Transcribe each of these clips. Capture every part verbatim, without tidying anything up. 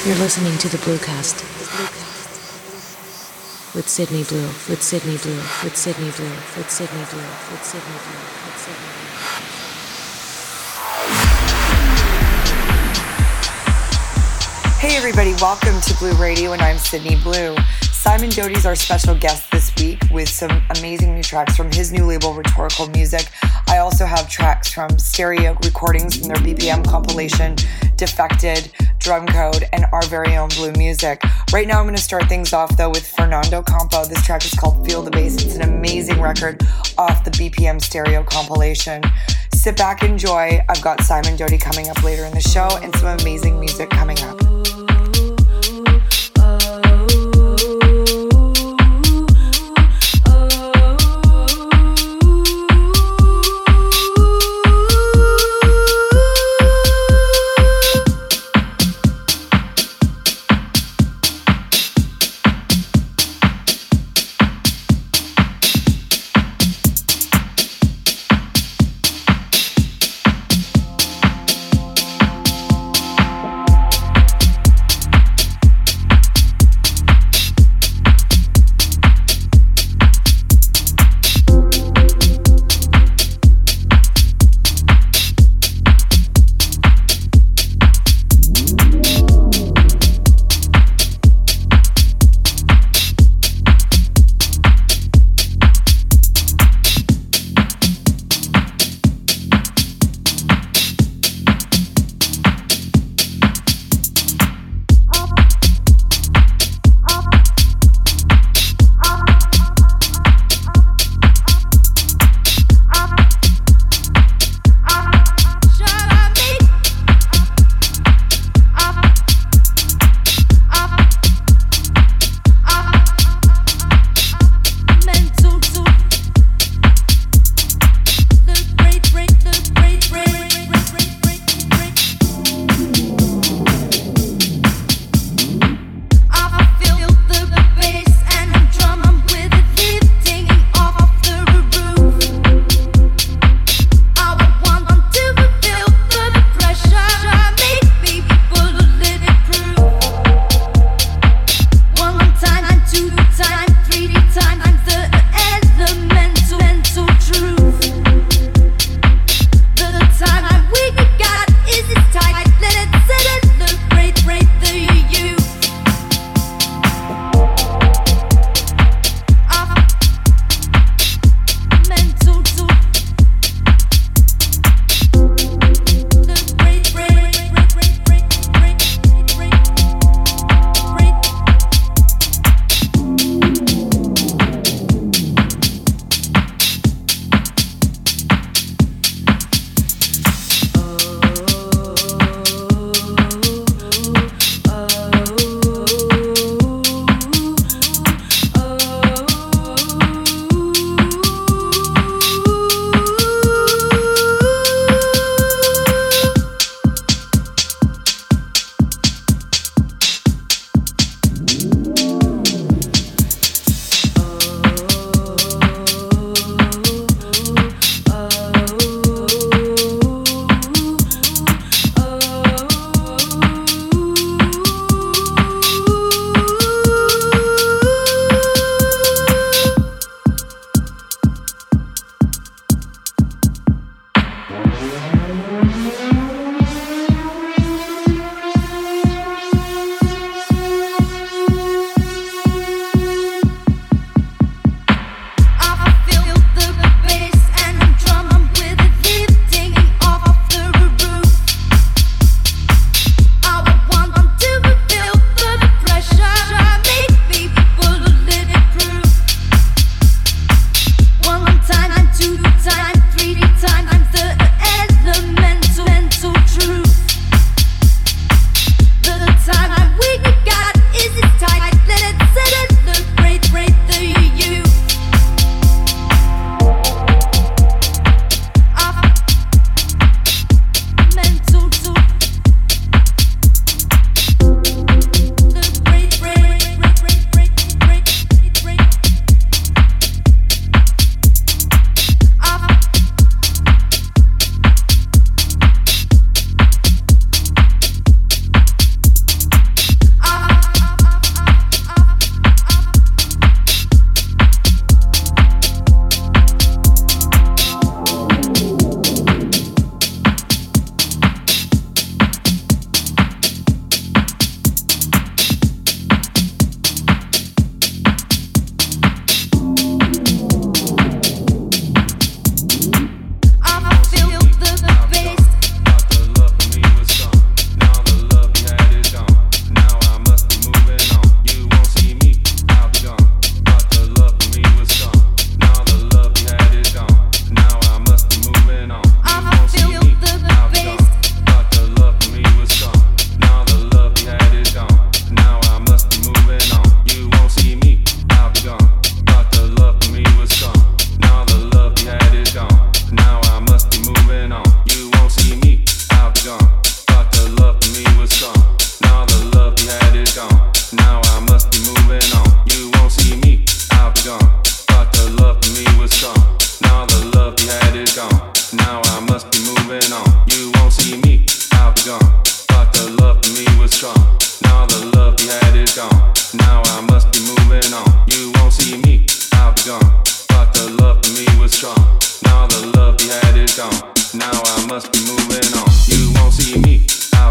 You're listening to the Bluecast with Sydney Blue, with Sydney Blue, with Sydney Blue, with Sydney Blue, with Sydney Blue, with Sydney Blue. Hey everybody, welcome to Blue Radio, and I'm Sydney Blue. Simon Doty's our special guest this week with some amazing new tracks from his new label, Rhetorical Music. I also have tracks from Stereo Recordings from their B P M compilation, Defected, Drum Code, and our very own Blue Music. Right now I'm going to start things off though with Fernando Campo. This track is called Feel the Bass. It's an amazing record off the B P M Stereo compilation. Sit back, enjoy. I've got Simon Doty coming up later in the show and some amazing music coming up.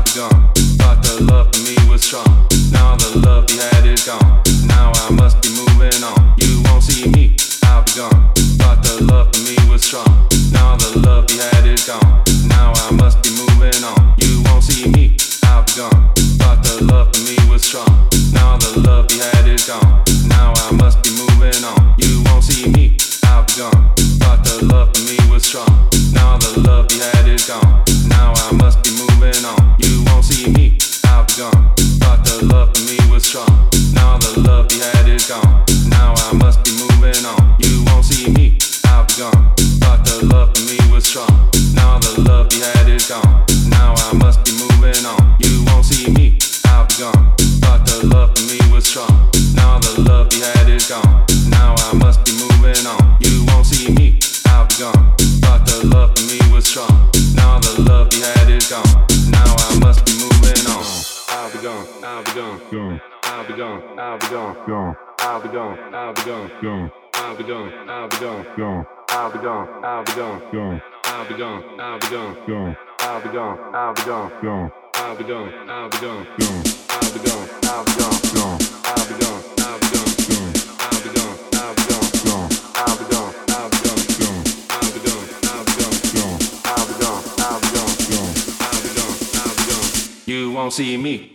be gone. Thought the love for me was strong. Now the love we had is gone. Now I must be moving on. You won't see me, I'll be gone. Thought the love for me was strong. Now the love we had is gone. Now I must be moving on. You won't see me, I'll be gone. Thought the love for me was strong. Now the love we had is gone. Now I must be moving on. You won't see me, I'll be gone. Thought the love for me was strong. Now the love we had is gone. Now I must be moving on. You won't see me, I'll be gone. Thought the love for me was strong. Now the love we had is gone. Now I must be moving on. You won't see me, I'll be gone. Thought the love for me was strong. Now the love we had is gone. Now I must be moving on. You won't see me, I'll be gone. Thought the love for me was strong. Now the love we had is gone. Now I must be moving on. You won't see me, I'll be gone. Thought the love for me was strong. Now the love we had is gone. Now I must be moving on. I'll be gone, I'll be gone, gone. I'll be gone, I'll be gone, gone. I'll be gone, I'll be gone, gone. I'll be gone, I'll be gone, gone. I'll be gone, I'll be gone, gone. I'll be gone, I'll be gone, gone. I'll be gone, I'll be gone, gone. I'll be gone, I'll be gone, gone. I'll be gone, I'll be gone, gone. I'll be gone, I'll be gone, gone. I'll be gone, I'll be gone, gone. I'll be gone, I'll be gone, gone. I'll be gone, I'll be gone, gone. I'll be gone, I'll be gone, gone. I'll be gone, I'll be gone. You won't see me.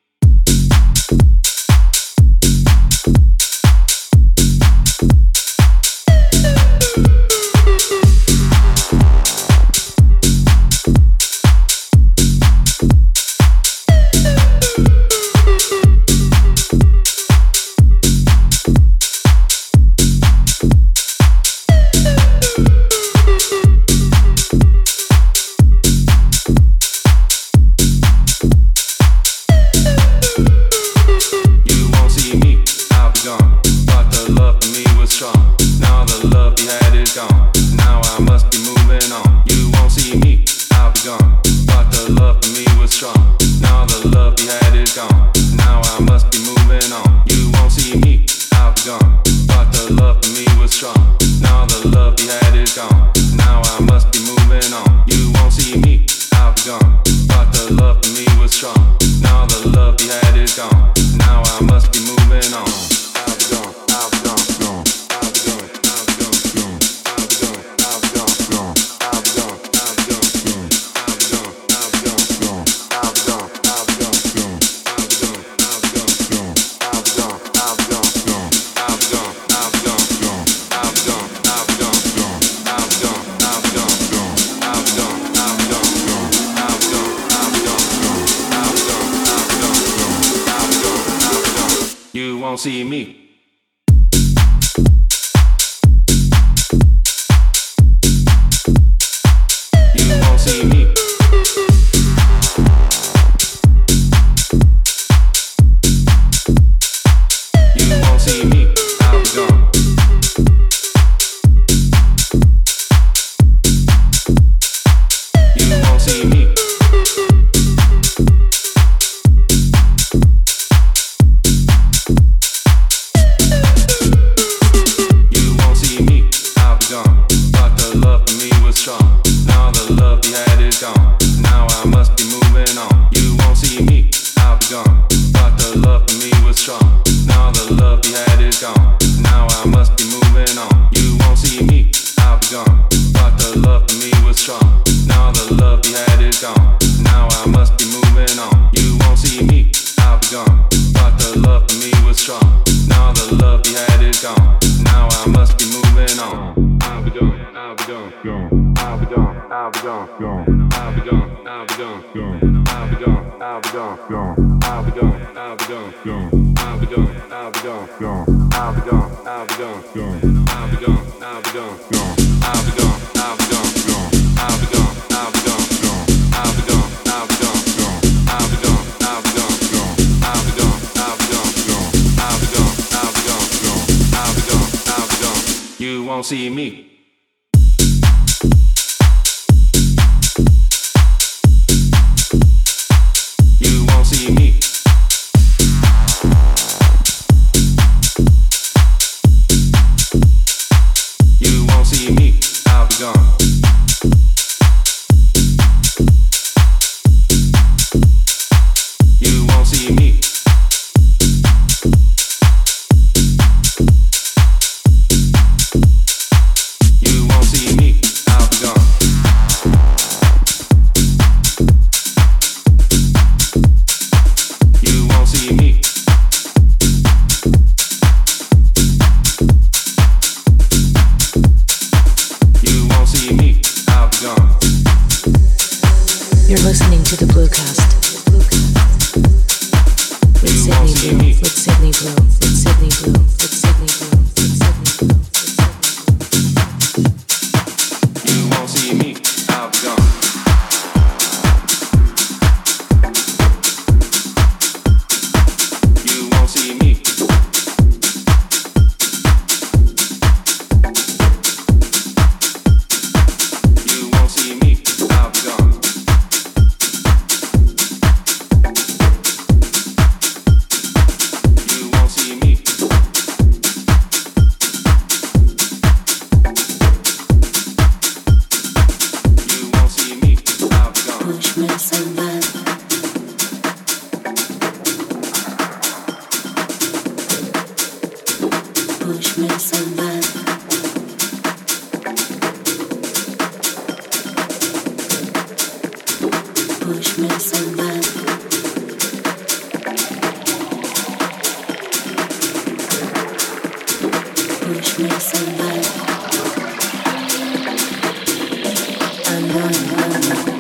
See me. You won't see me. You won't see me. I'll be gone. You won't see me. You won't see me. You won't see me. You won't see me. I'll be gone. You're listening to the Bluecast with Sydney Blue, with Sydney Blue, with Sydney Blue, with Sydney Blue, with Sydney Blue. You won't see me, I'll be gone. You won't see me. You won't see me, I'll be gone. You won't see me. You won't see me, I'll be gone. Push me somebody. Push me somebody. Push me somebody. Push me somebody. I'm running, running.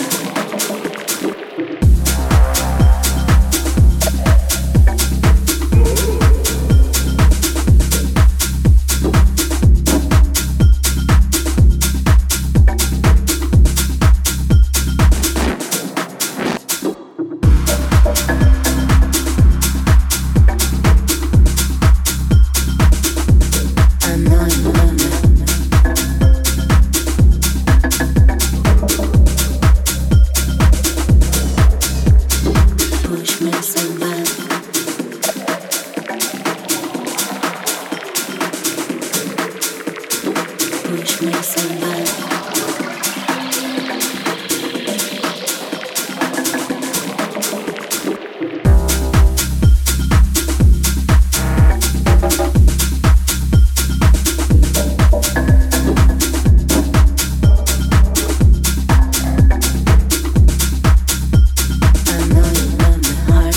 I'm running, running. Push me somebody. Push me somebody. I know you want me hard.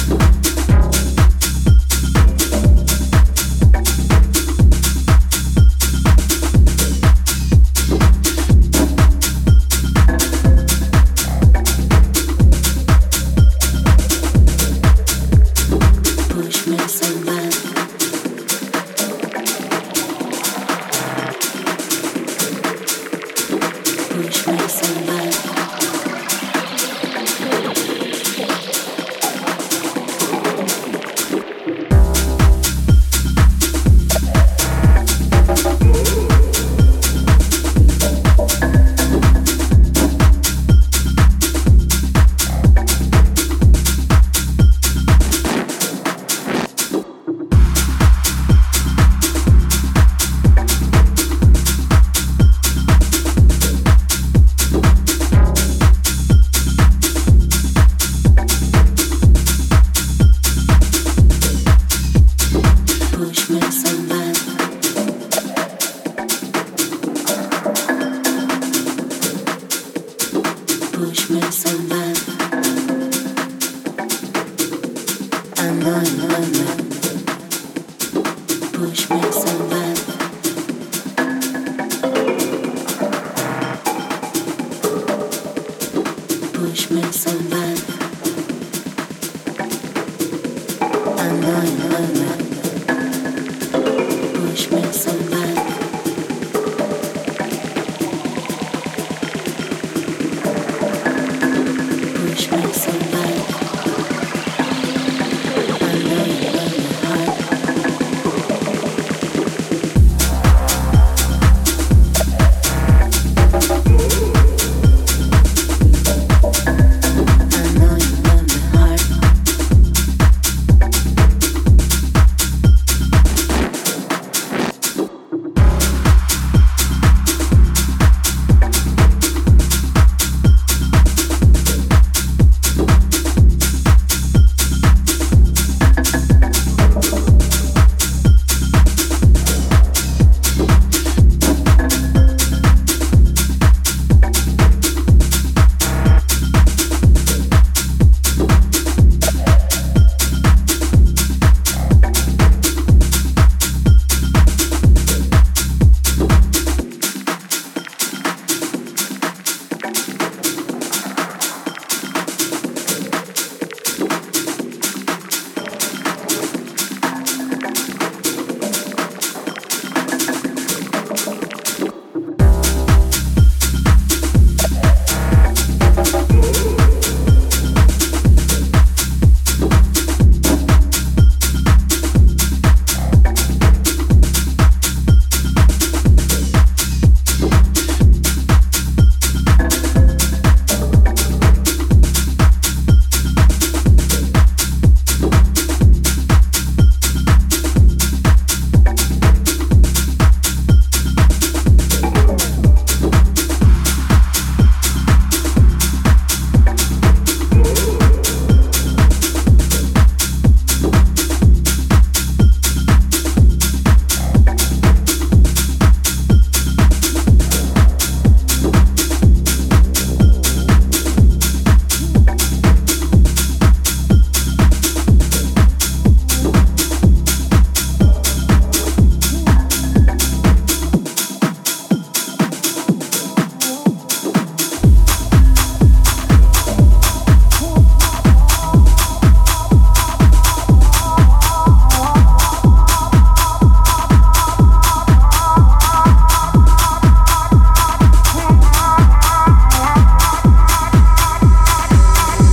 Push me somebody. Push me somebody. Push me somebody. Push me somebody. I'm running, running. Push me somebody. Push me somebody. I'm running, running. Push me somebody. Push me somebody. I know you want me hard. I know you want me hard.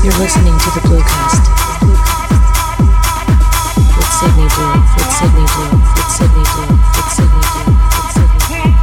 You're listening to the Bluecast with Sydney Blue, with Sydney Blue, with Sydney Blue, with Sydney Blue, with Sydney Blue.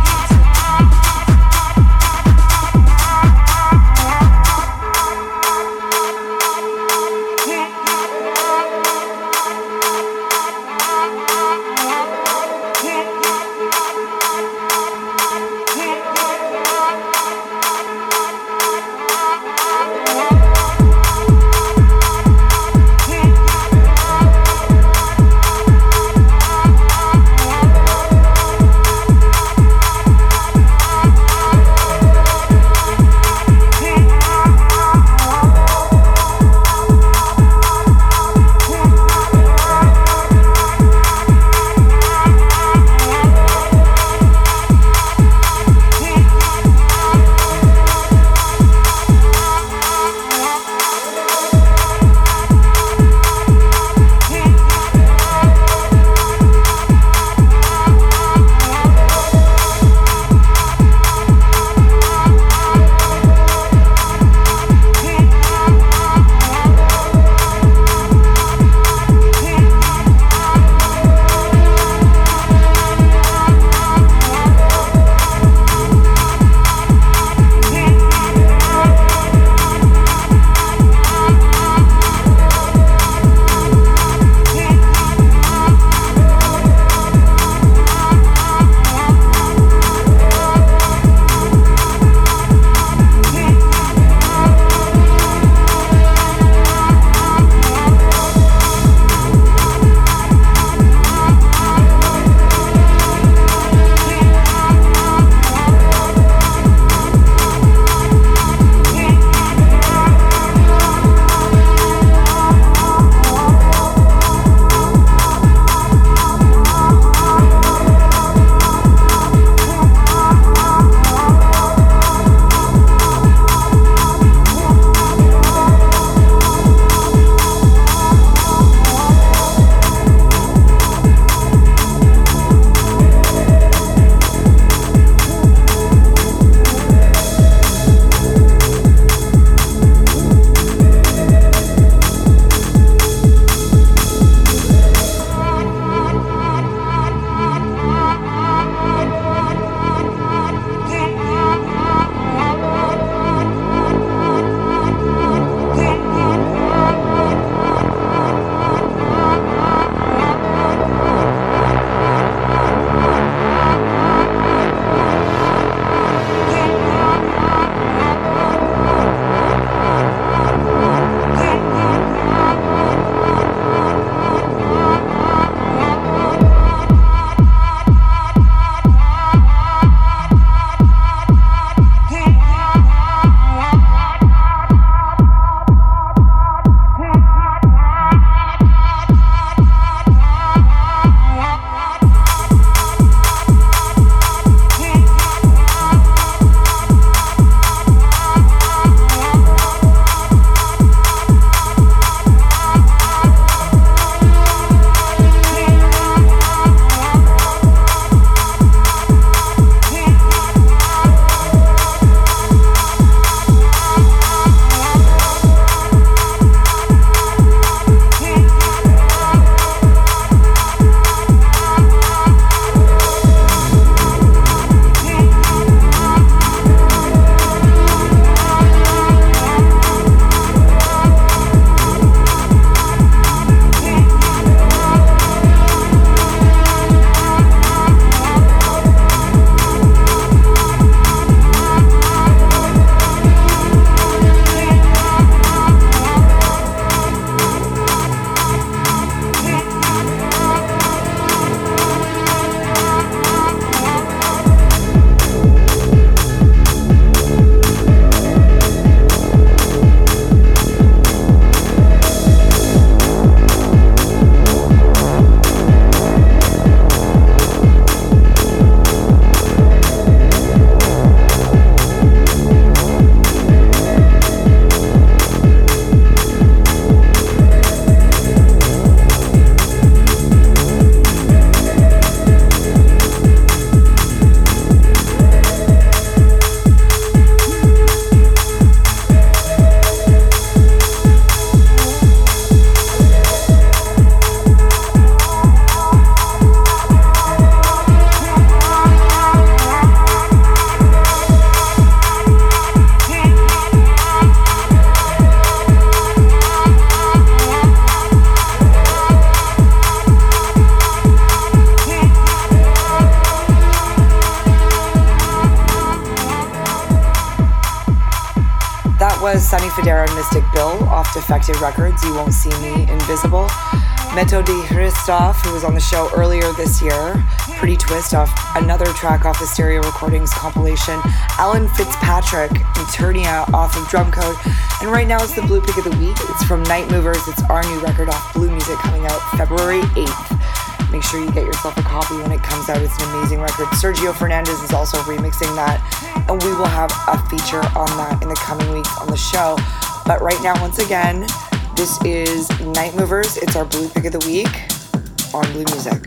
Sonny Fodera and Mystic Bill off Defected Records, You Won't See Me, Invisible. Meto de Christoph, who was on the show earlier this year, Pretty Twist off another track off the Stereo Recordings compilation. Alan Fitzpatrick, Eternia off of Drumcode. And right now it's the Blue Pick of the Week. It's from Night Movers. It's our new record off Blue Music coming out February eighth. Make sure you get yourself a copy when it comes out. It's an amazing record. Sergio Fernandez is also remixing that, and we will have a feature on that in the coming weeks on the show. But right now, once again, this is Night Movers. It's our Blue Pick of the Week on Blue Music.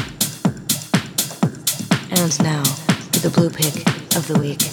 And now, the Blue Pick of the Week.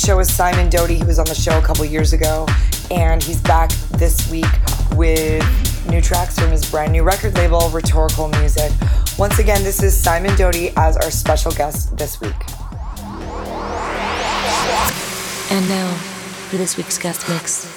show is Simon Doty. He was on the show a couple years ago, and he's back this week with new tracks from his brand new record label, Rhetorical Music. Once again, this is Simon Doty as our special guest this week. And now, for this week's guest mix.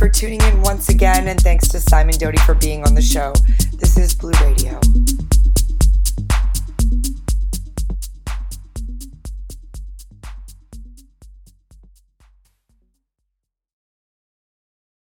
tuning in once again, and thanks to Simon Doty for being on the show. This is Blue Radio.